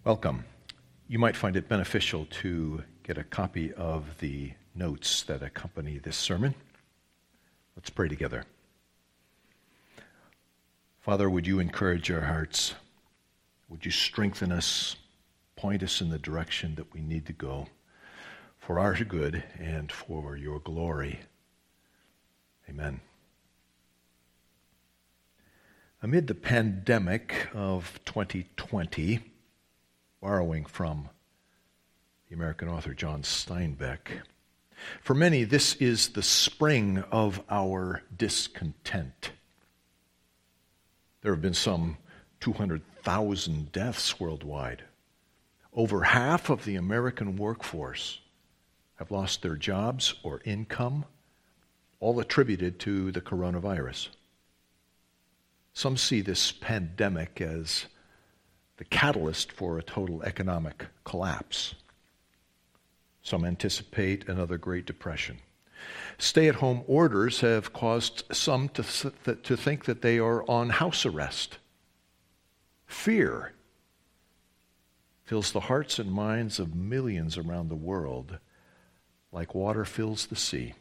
Welcome. You might find it beneficial to get a copy of the notes that accompany this sermon. Let's pray together. Father, would you encourage our hearts? Would you strengthen us, point us in the direction that we need to go for our good and for your glory? Amen. Amid the pandemic of 2020, borrowing from the American author John Steinbeck, for many this is the spring of our discontent. There have been some 200,000 deaths worldwide. Over half of the American workforce have lost their jobs or income, all attributed to the coronavirus. Some see this pandemic as the catalyst for a total economic collapse. Some anticipate another Great Depression. Stay-at-home orders have caused some to think that they are on house arrest. Fear fills the hearts and minds of millions around the world like water fills the sea.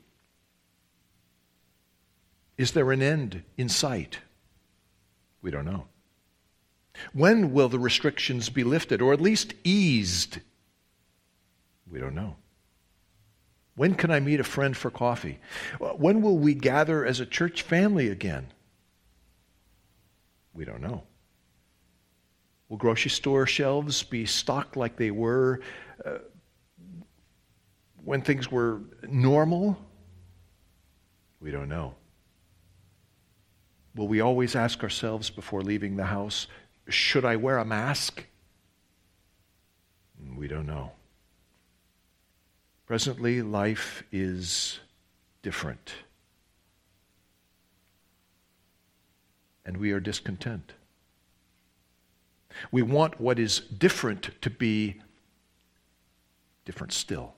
Is there an end in sight? We don't know. When will the restrictions be lifted, or at least eased? We don't know. When can I meet a friend for coffee? When will we gather as a church family again? We don't know. Will grocery store shelves be stocked like they were when things were normal? We don't know. Will we always ask ourselves before leaving the house, should I wear a mask? We don't know. Presently, life is different. And we are discontent. We want what is different to be different still.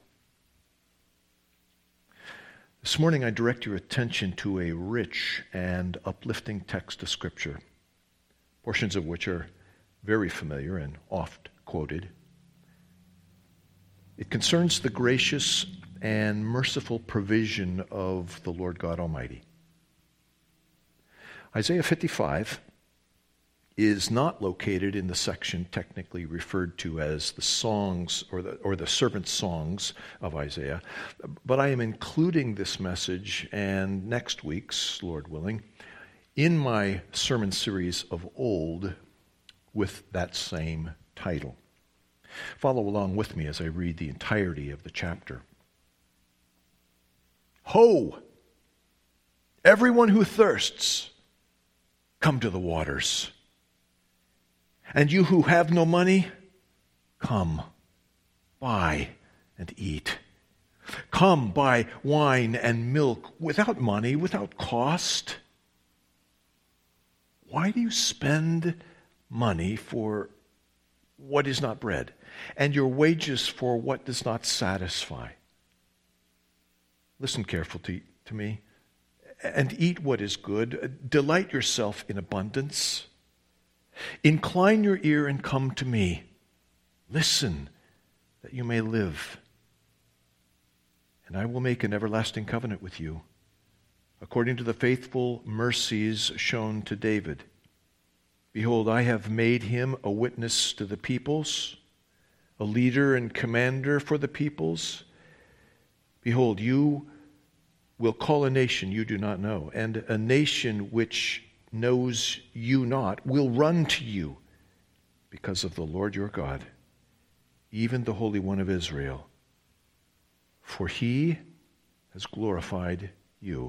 This morning I direct your attention to a rich and uplifting text of Scripture, portions of which are very familiar and oft quoted. It concerns the gracious and merciful provision of the Lord God Almighty. Isaiah 55 is not located in the section technically referred to as the songs or the servant songs of Isaiah, but I am including this message and next week's, Lord willing, in my sermon series of old with that same title. Follow along with me as I read the entirety of the chapter. Ho! Everyone who thirsts, come to the waters. And you who have no money, come, buy and eat. Come, buy wine and milk without money, without cost. Why do you spend money for what is not bread, and your wages for what does not satisfy? Listen carefully to me, and eat what is good. Delight yourself in abundance. Incline your ear and come to me. Listen, that you may live. And I will make an everlasting covenant with you, according to the faithful mercies shown to David. Behold, I have made him a witness to the peoples, a leader and commander for the peoples. Behold, you will call a nation you do not know, and a nation which knows you not will run to you because of the Lord your God, even the Holy One of Israel. For he has glorified you.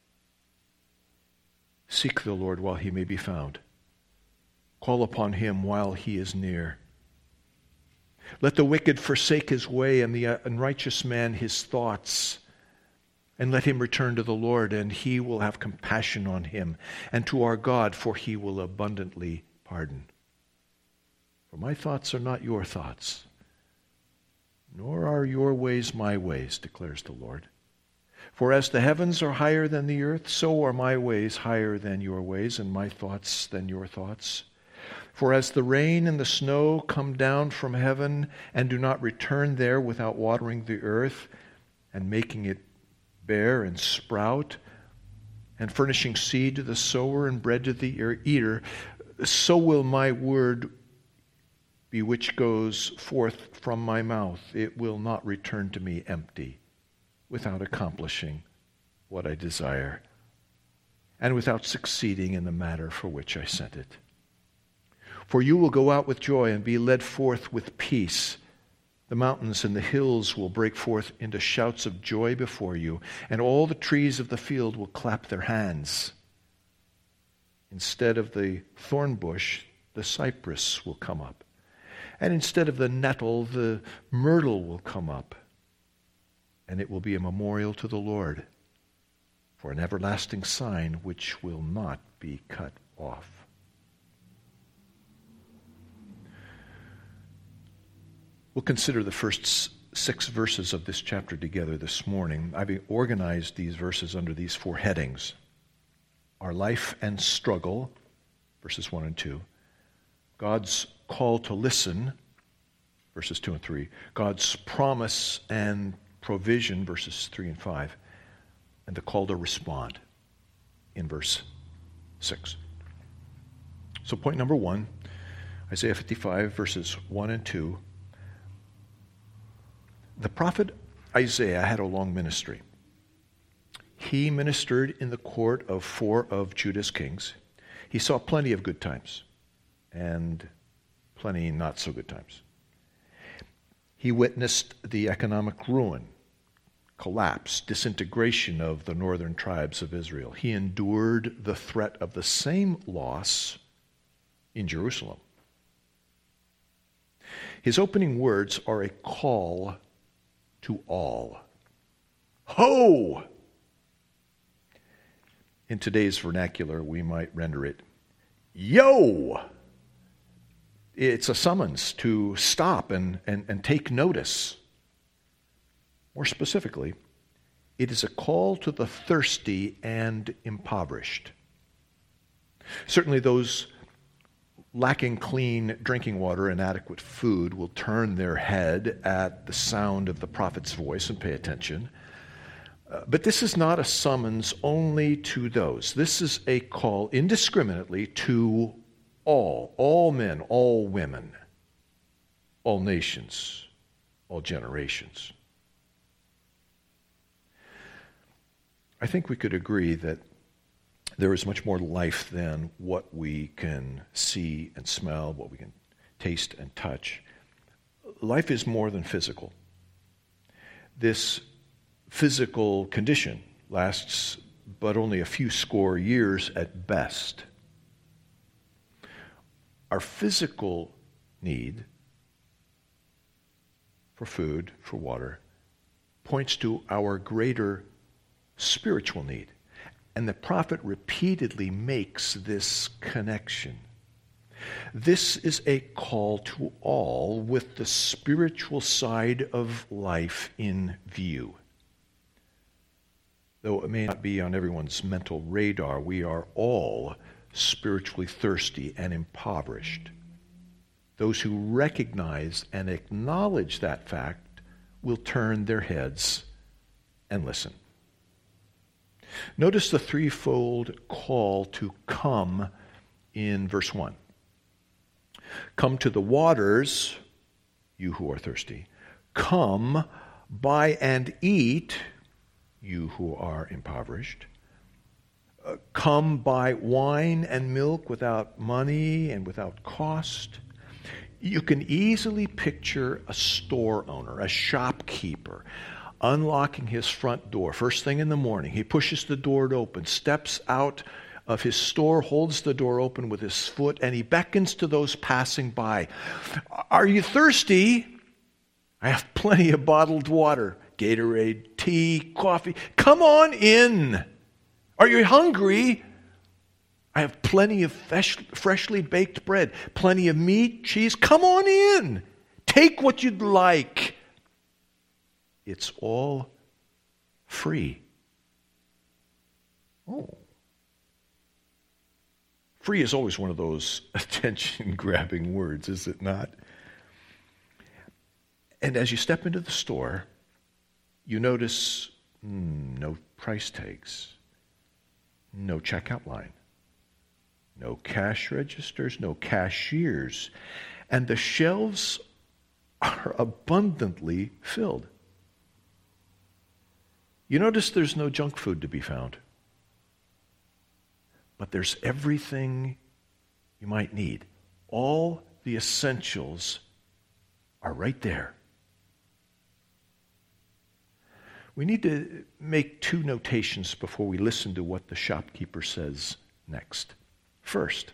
Seek the Lord while he may be found. Call upon him while he is near. Let the wicked forsake his way, and the unrighteous man his thoughts. And let him return to the Lord, and he will have compassion on him, and to our God, for he will abundantly pardon. For my thoughts are not your thoughts, nor are your ways my ways, declares the Lord. For as the heavens are higher than the earth, so are my ways higher than your ways, and my thoughts than your thoughts. For as the rain and the snow come down from heaven and do not return there without watering the earth and making it bear and sprout, and furnishing seed to the sower and bread to the eater, so will my word be which goes forth from my mouth. It will not return to me empty, without accomplishing what I desire, and without succeeding in the matter for which I sent it. For you will go out with joy and be led forth with peace. The mountains and the hills will break forth into shouts of joy before you, and all the trees of the field will clap their hands. Instead of the thorn bush, the cypress will come up, and instead of the nettle, the myrtle will come up, and it will be a memorial to the Lord, for an everlasting sign which will not be cut off. We'll consider the first 6 verses of this chapter together this morning. I've organized these verses under these 4 headings: our life and struggle, verses 1 and 2; God's call to listen, verses 2 and 3; God's promise and provision, verses 3 and 5; and the call to respond in verse 6. So point number 1, Isaiah 55, verses 1 and 2. The prophet Isaiah had a long ministry. He ministered in the court of 4 of Judah's kings. He saw plenty of good times and plenty not so good times. He witnessed the economic ruin, collapse, disintegration of the northern tribes of Israel. He endured the threat of the same loss in Jerusalem. His opening words are a call to all. Ho! In today's vernacular, we might render it, yo! It's a summons to stop and take notice. More specifically, it is a call to the thirsty and impoverished. Certainly those lacking clean drinking water and adequate food will turn their head at the sound of the prophet's voice and pay attention. But this is not a summons only to those. This is a call indiscriminately to all men, all women, all nations, all generations. I think we could agree that there is much more life than what we can see and smell, what we can taste and touch. Life is more than physical. This physical condition lasts but only a few score years at best. Our physical need for food, for water, points to our greater spiritual need. And the prophet repeatedly makes this connection. This is a call to all with the spiritual side of life in view. Though it may not be on everyone's mental radar, we are all spiritually thirsty and impoverished. Those who recognize and acknowledge that fact will turn their heads and listen. Notice the threefold call to come in verse 1. Come to the waters, you who are thirsty. Come, buy and eat, you who are impoverished. Come, buy wine and milk without money and without cost. You can easily picture a store owner, a shopkeeper, unlocking his front door first thing in the morning. He pushes the door open, steps out of his store, holds the door open with his foot, and he beckons to those passing by. Are you thirsty? I have plenty of bottled water, Gatorade, tea, coffee. Come on in. Are you hungry? I have plenty of freshly baked bread, plenty of meat, cheese. Come on in. Take what you'd like. It's all free. Oh. Free is always one of those attention-grabbing words, is it not? And as you step into the store, you notice no price tags, no checkout line, no cash registers, no cashiers, and the shelves are abundantly filled. You notice there's no junk food to be found, but there's everything you might need. All the essentials are right there. We need to make two notations before we listen to what the shopkeeper says next. First,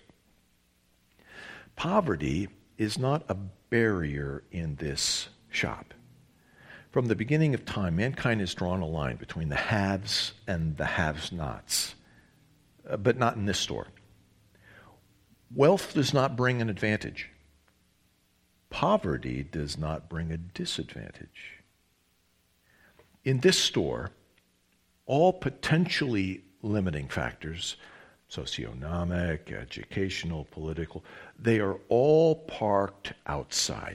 poverty is not a barrier in this shop. From the beginning of time, mankind has drawn a line between the haves and the have-nots, but not in this store. Wealth does not bring an advantage. Poverty does not bring a disadvantage. In this store, all potentially limiting factors, socioeconomic, educational, political, they are all parked outside.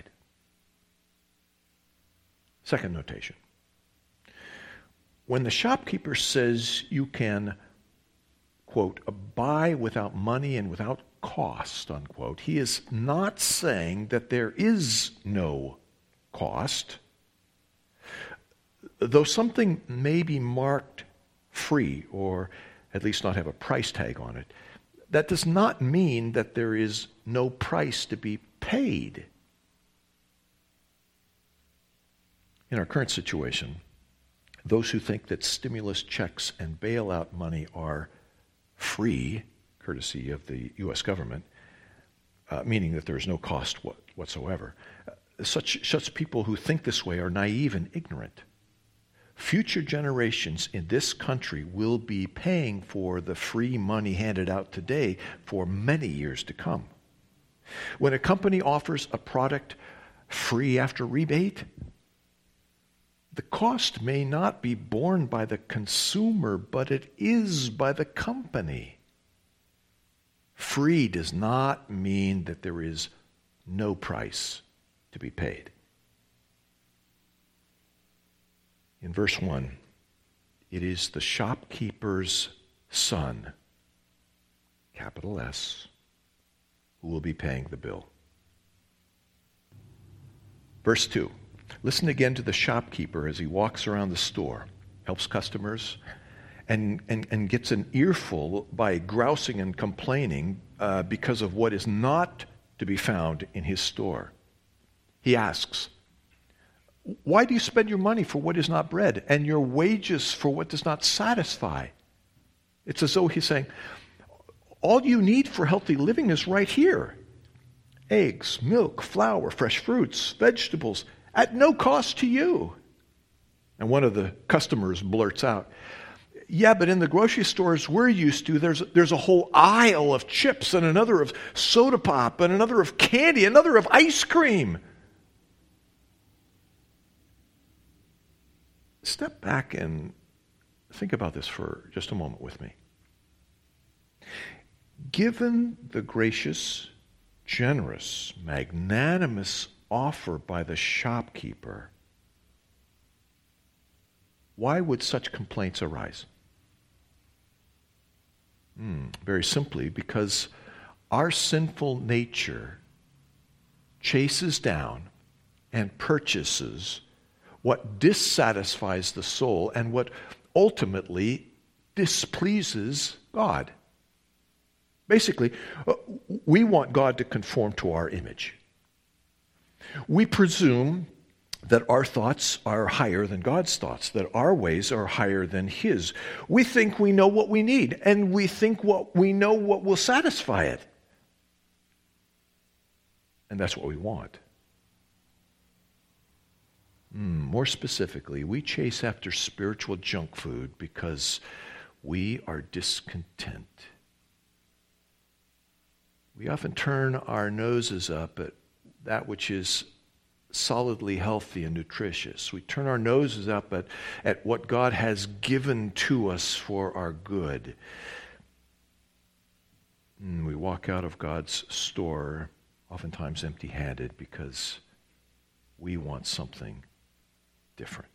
Second notation. When the shopkeeper says you can, quote, buy without money and without cost, unquote, he is not saying that there is no cost. Though something may be marked free or at least not have a price tag on it, that does not mean that there is no price to be paid. In our current situation, those who think that stimulus checks and bailout money are free, courtesy of the U.S. government, meaning that there is no cost whatsoever, such people who think this way are naive and ignorant. Future generations in this country will be paying for the free money handed out today for many years to come. When a company offers a product free after rebate, the cost may not be borne by the consumer, but it is by the company. Free does not mean that there is no price to be paid. In verse 1, it is the shopkeeper's son, capital S, who will be paying the bill. Verse 2, listen again to the shopkeeper as he walks around the store, helps customers, and gets an earful by grousing and complaining because of what is not to be found in his store. He asks, why do you spend your money for what is not bread and your wages for what does not satisfy? It's as though he's saying, all you need for healthy living is right here. Eggs, milk, flour, fresh fruits, vegetables, at no cost to you. And one of the customers blurts out, yeah, but in the grocery stores we're used to, there's a whole aisle of chips and another of soda pop and another of candy, another of ice cream. Step back and think about this for just a moment with me. Given the gracious, generous, magnanimous offer by the shopkeeper, why would such complaints arise? Very simply, because our sinful nature chases down and purchases what dissatisfies the soul and what ultimately displeases God. Basically, we want God to conform to our image. We presume that our thoughts are higher than God's thoughts, that our ways are higher than His. We think we know what we need, and we think we know what will satisfy it. And that's what we want. More specifically, we chase after spiritual junk food because we are discontent. We often turn our noses up at that which is solidly healthy and nutritious. We turn our noses up at what God has given to us for our good. We walk out of God's store oftentimes empty-handed because we want something different.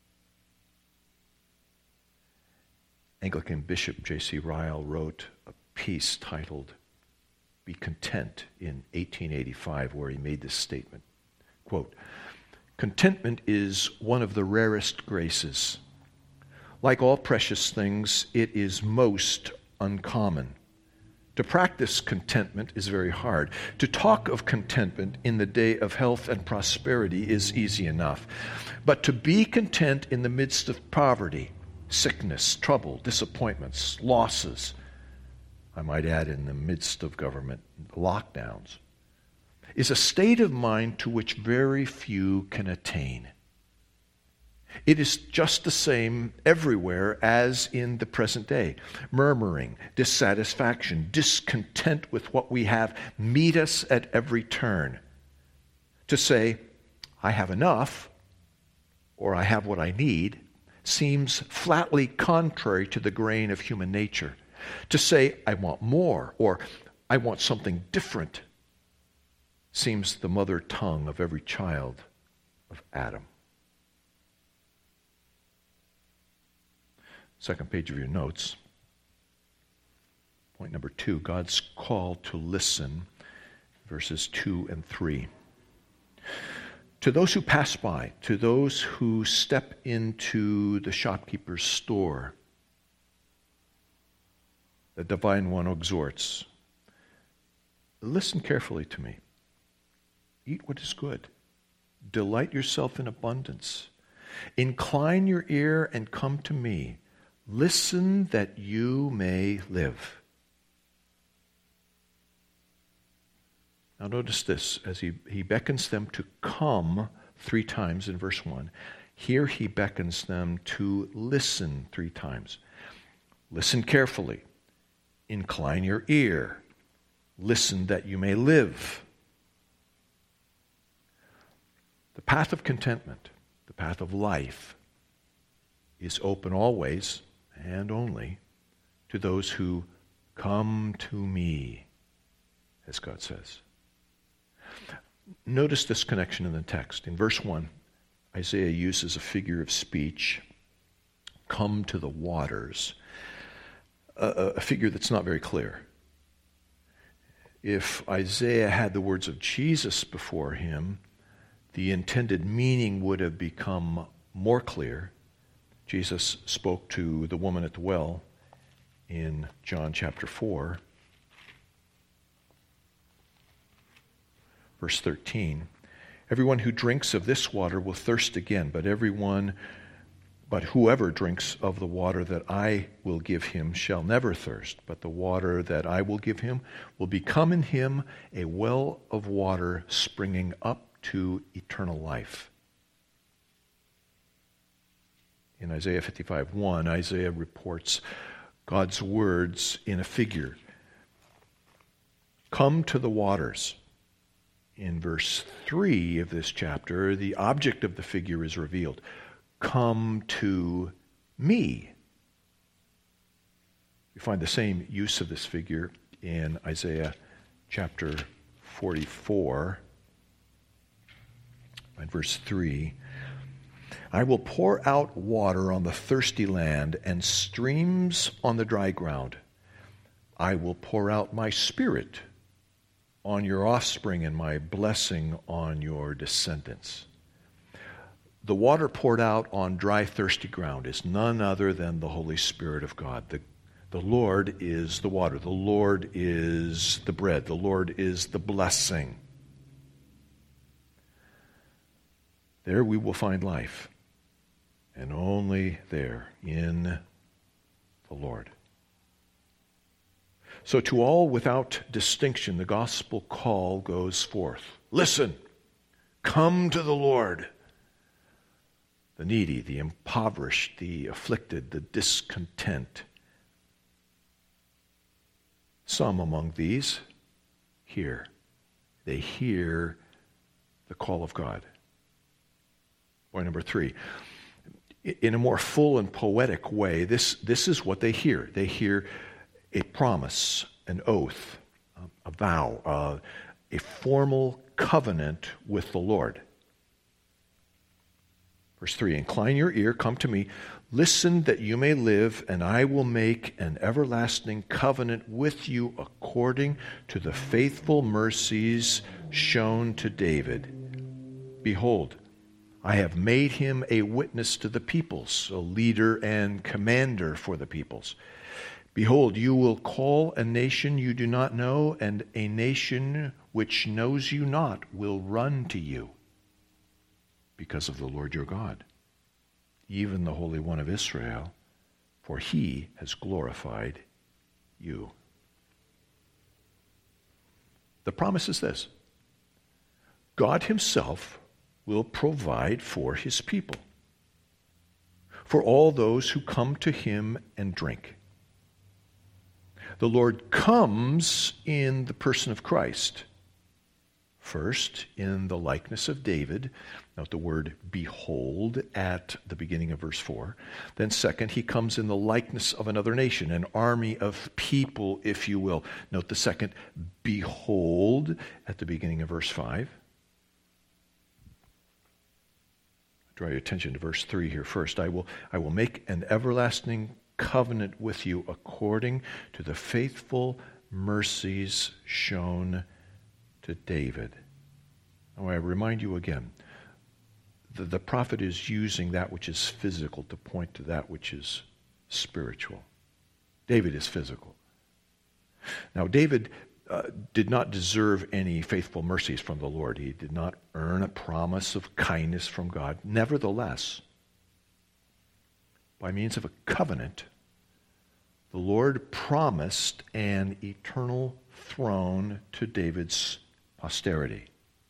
Anglican Bishop J.C. Ryle wrote a piece titled "Be Content" in 1885, where he made this statement, quote, "Contentment is one of the rarest graces. Like all precious things, it is most uncommon. To practice contentment is very hard. To talk of contentment in the day of health and prosperity is easy enough. But to be content in the midst of poverty, sickness, trouble, disappointments, losses, I might add in the midst of government lockdowns, is a state of mind to which very few can attain. It is just the same everywhere as in the present day. Murmuring, dissatisfaction, discontent with what we have meet us at every turn. To say, I have enough, or I have what I need, seems flatly contrary to the grain of human nature. To say, I want more, or I want something different, seems the mother tongue of every child of Adam. Second page of your notes. Point number 2, God's call to listen, verses 2 and 3. To those who pass by, to those who step into the shopkeeper's store, the Divine One exhorts, listen carefully to me. Eat what is good. Delight yourself in abundance. Incline your ear and come to me. Listen that you may live. Now notice this, as he beckons them to come 3 times in verse 1. Here he beckons them to listen 3 times. Listen carefully. Incline your ear. Listen that you may live. The path of contentment, the path of life, is open always and only to those who come to me, as God says. Notice this connection in the text. In verse 1, Isaiah uses a figure of speech, come to the waters, a figure that's not very clear. If Isaiah had the words of Jesus before him, the intended meaning would have become more clear. Jesus spoke to the woman at the well in John chapter 4, verse 13. Everyone who drinks of this water will thirst again, but whoever drinks of the water that I will give him shall never thirst. But the water that I will give him will become in him a well of water springing up to eternal life. In Isaiah 55:1, Isaiah reports God's words in a figure. Come to the waters. In verse 3 of this chapter, the object of the figure is revealed. Come to me. We find the same use of this figure in Isaiah chapter 44, and verse 3. I will pour out water on the thirsty land and streams on the dry ground. I will pour out my spirit on your offspring and my blessing on your descendants. The water poured out on dry, thirsty ground is none other than the Holy Spirit of God. The Lord is the water. The Lord is the bread. The Lord is the blessing. There we will find life, and only there in the Lord. So to all without distinction, the gospel call goes forth. Listen, come to the Lord. The needy, the impoverished, the afflicted, the discontent. Some among these hear. They hear the call of God. Point number 3. In a more full and poetic way, this is what they hear. They hear a promise, an oath. a vow, a formal covenant with the Lord. Verse 3, incline your ear, come to me, listen that you may live, and I will make an everlasting covenant with you according to the faithful mercies shown to David. Behold, I have made him a witness to the peoples, a leader and commander for the peoples. Behold, you will call a nation you do not know, and a nation which knows you not will run to you because of the Lord your God, even the Holy One of Israel, for he has glorified you. The promise is this: God himself will provide for his people, for all those who come to him and drink. The Lord comes in the person of Christ. First, in the likeness of David. Note the word behold at the beginning of verse 4. Then second, he comes in the likeness of another nation, an army of people, if you will. Note the second behold at the beginning of verse 5. Draw your attention to verse 3 here first. I will make an everlasting covenant with you according to the faithful mercies shown to David. Now I remind you again, the prophet is using that which is physical to point to that which is spiritual. David is physical. Now David did not deserve any faithful mercies from the Lord. He did not earn a promise of kindness from God. Nevertheless, by means of a covenant, the Lord promised an eternal throne to David's posterity.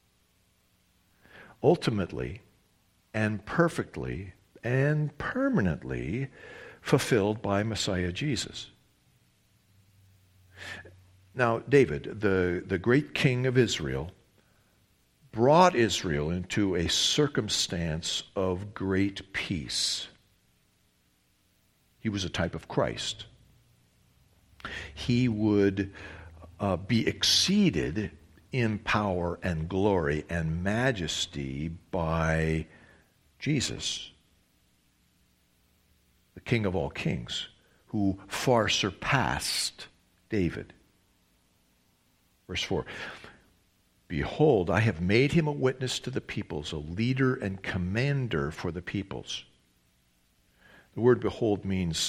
Ultimately and perfectly and permanently fulfilled by Messiah Jesus. Now, David, the great king of Israel, brought Israel into a circumstance of great peace. He was a type of Christ. He would be exceeded in power and glory and majesty by Jesus, the King of all kings, who far surpassed David. Verse 4, behold, I have made him a witness to the peoples, a leader and commander for the peoples. The word behold means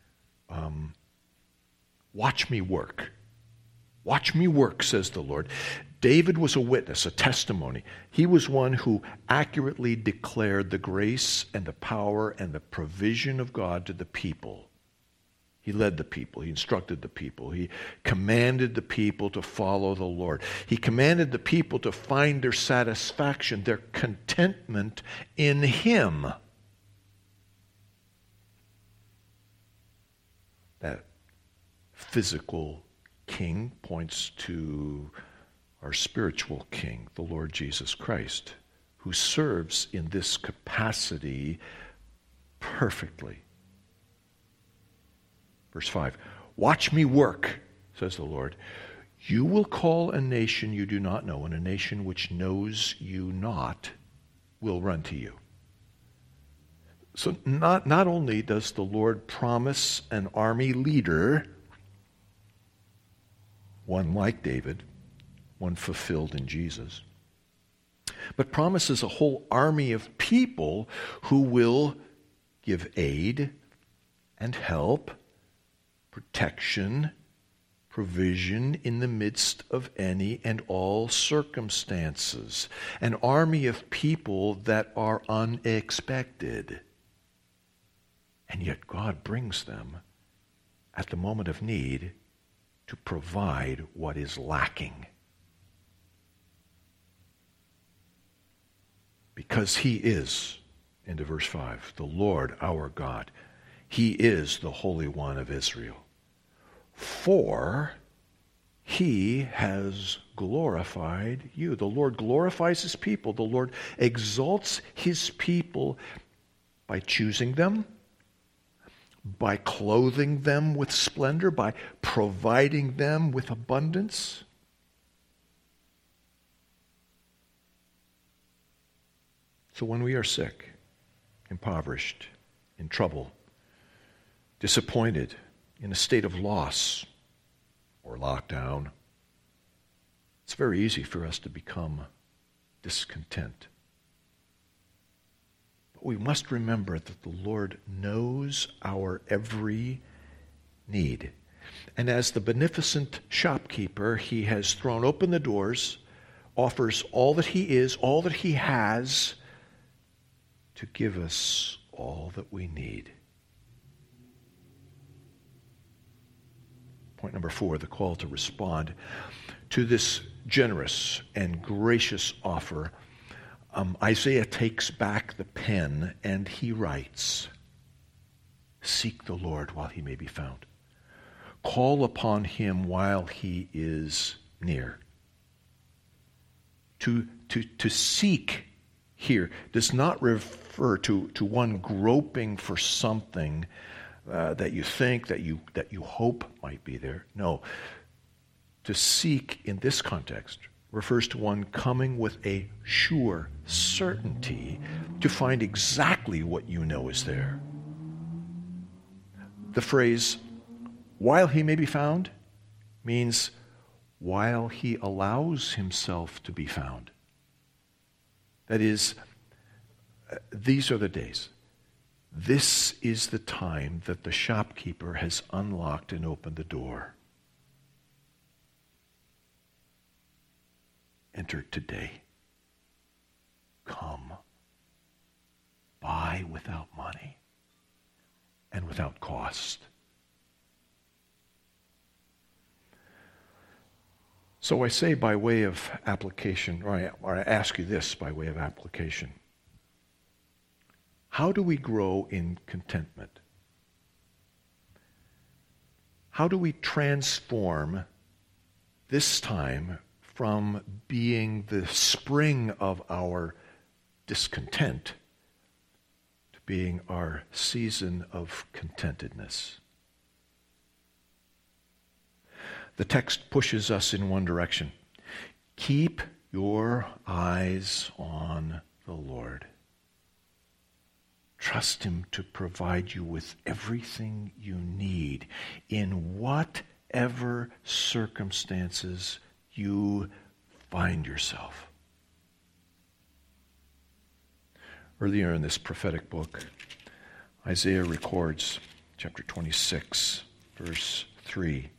watch me work. Watch me work, says the Lord. David was a witness, a testimony. He was one who accurately declared the grace and the power and the provision of God to the people. He led the people. He instructed the people. He commanded the people to follow the Lord. He commanded the people to find their satisfaction, their contentment in Him. That physical king points to our spiritual king, the Lord Jesus Christ, who serves in this capacity perfectly. Verse 5, watch me work, says the Lord. You will call a nation you do not know, and a nation which knows you not will run to you. So not only does the Lord promise an army leader, one like David, one fulfilled in Jesus, but promises a whole army of people who will give aid and help, protection, provision in the midst of any and all circumstances. An army of people that are unexpected. And yet God brings them at the moment of need to provide what is lacking. Because He is, into verse 5, the Lord our God. He is the Holy One of Israel. For He has glorified you. The Lord glorifies His people. The Lord exalts His people by choosing them, by clothing them with splendor, by providing them with abundance. So when we are sick, impoverished, in trouble, disappointed, in a state of loss or lockdown, it's very easy for us to become discontent. But we must remember that the Lord knows our every need. And as the beneficent shopkeeper, he has thrown open the doors, offers all that he is, all that he has, to give us all that we need. Point number 4, the call to respond to this generous and gracious offer. Isaiah takes back the pen and he writes, "Seek the Lord while he may be found. Call upon him while he is near." To seek here does not refer to one groping for something that you think, that you hope might be there. No. To seek in this context refers to one coming with a sure certainty to find exactly what you know is there. The phrase, "while he may be found," means while he allows himself to be found. That is, these are the days. This is the time that the shopkeeper has unlocked and opened the door. Enter today. Come. Buy without money and without cost. So I say by way of application, or I ask you this by way of application. How do we grow in contentment? How do we transform this time from being the spring of our discontent to being our season of contentedness? The text pushes us in one direction. Keep your eyes on the Lord. Trust him to provide you with everything you need in whatever circumstances you find yourself. Earlier in this prophetic book, Isaiah records, chapter 26, verse 3,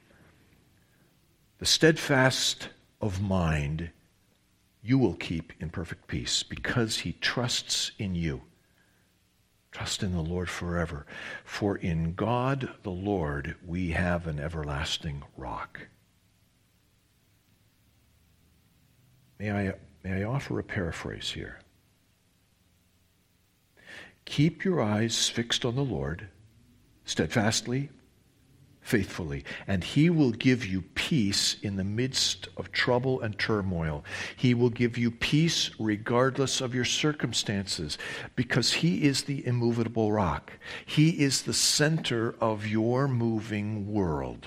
"The steadfast of mind you will keep in perfect peace, because he trusts in you. Trust in the Lord forever, for in God the Lord we have an everlasting rock." May I offer a paraphrase here? Keep your eyes fixed on the Lord, steadfastly, faithfully, and he will give you peace in the midst of trouble and turmoil. He will give you peace regardless of your circumstances, because he is the immovable rock. He is the center of your moving world.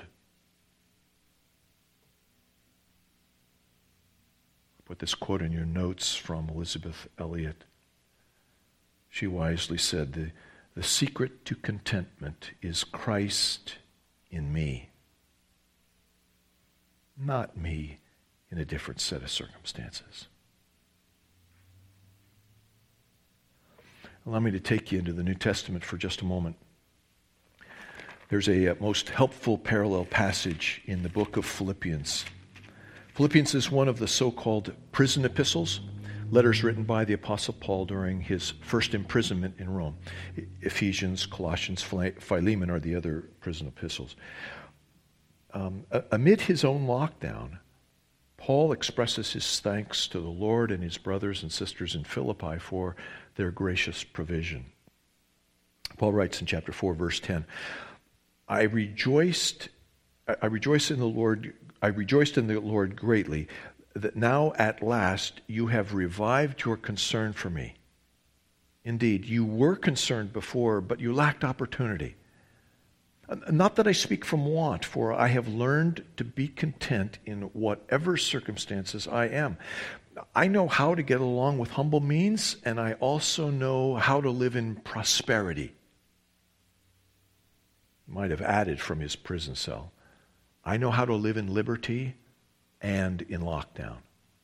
Put this quote in your notes from Elizabeth Elliot. She wisely said, the secret to contentment is Christ in me, not me in a different set of circumstances. Allow me to take you into the New Testament for just a moment. There's a most helpful parallel passage in the book of Philippians. Philippians is one of the so-called prison epistles, letters written by the Apostle Paul during his first imprisonment in Rome. Ephesians, Colossians, Philemon are the other prison epistles. Amid his own lockdown, Paul expresses his thanks to the Lord and his brothers and sisters in Philippi for their gracious provision. Paul writes in chapter 4, verse 10, I rejoiced in the Lord greatly, that now at last you have revived your concern for me. Indeed, you were concerned before, but you lacked opportunity. Not that I speak from want, for I have learned to be content in whatever circumstances I am. I know how to get along with humble means, and I also know how to live in prosperity. Might have added from his prison cell. I know how to live in liberty and in lockdown.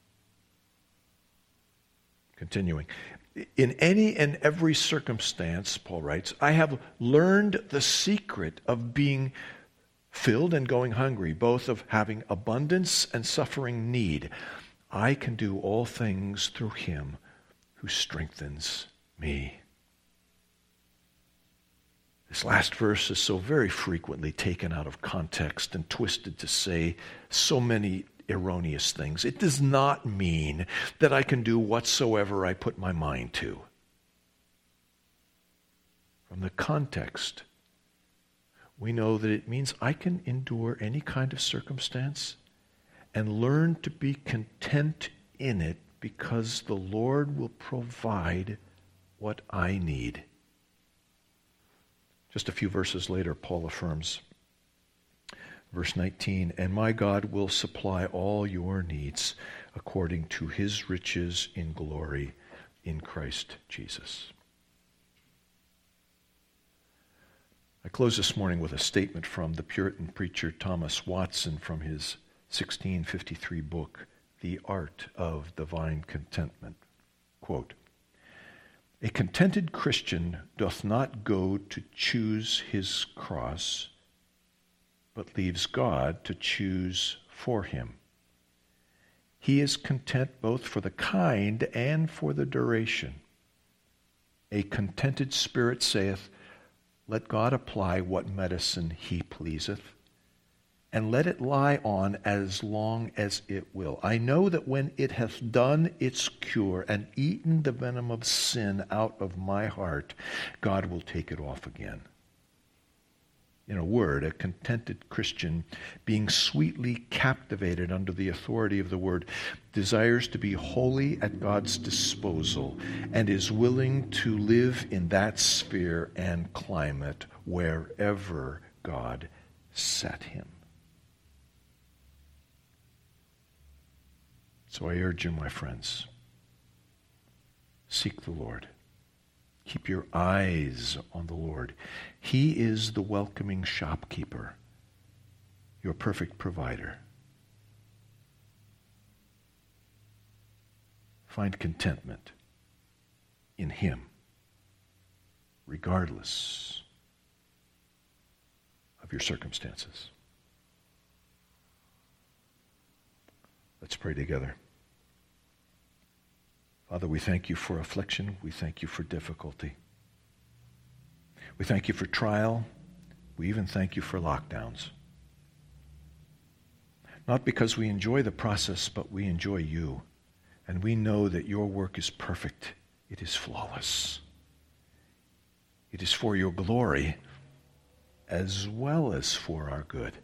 Continuing. In any and every circumstance, Paul writes, I have learned the secret of being filled and going hungry, both of having abundance and suffering need. I can do all things through him who strengthens me. This last verse is so very frequently taken out of context and twisted to say so many erroneous things. It does not mean that I can do whatsoever I put my mind to. From the context, we know that it means I can endure any kind of circumstance and learn to be content in it because the Lord will provide what I need. Just a few verses later, Paul affirms, verse 19, and my God will supply all your needs according to his riches in glory in Christ Jesus. I close this morning with a statement from the Puritan preacher Thomas Watson from his 1653 book, The Art of Divine Contentment. Quote, a contented Christian doth not go to choose his cross, but leaves God to choose for him. He is content both for the kind and for the duration. A contented spirit saith, let God apply what medicine he pleaseth, and let it lie on as long as it will. I know that when it hath done its cure and eaten the venom of sin out of my heart, God will take it off again. In a word, a contented Christian, being sweetly captivated under the authority of the word, desires to be wholly at God's disposal and is willing to live in that sphere and climate wherever God set him. So I urge you, my friends, seek the Lord. Keep your eyes on the Lord. He is the welcoming shopkeeper, your perfect provider. Find contentment in him, regardless of your circumstances. Let's pray together. Father, we thank you for affliction. We thank you for difficulty. We thank you for trial. We even thank you for lockdowns. Not because we enjoy the process, but we enjoy you. And we know that your work is perfect. It is flawless. It is for your glory as well as for our good.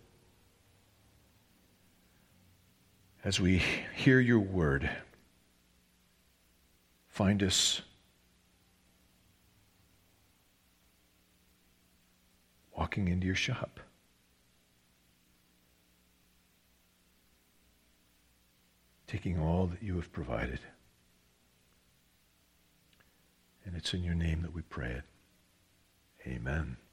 As we hear your word, find us walking into your shop, taking all that you have provided. And it's in your name that we pray it. Amen.